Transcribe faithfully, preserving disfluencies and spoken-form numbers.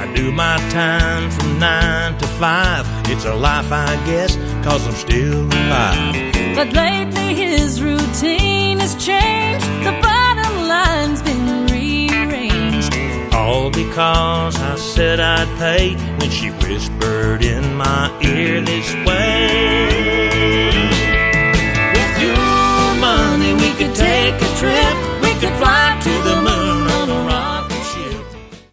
I do my time from nine to five. It's a life, I guess, 'cause I'm still alive. But lately his routine has changed. The bottom line's been rearranged. All because I said I'd pay when she whispered in my ear this way.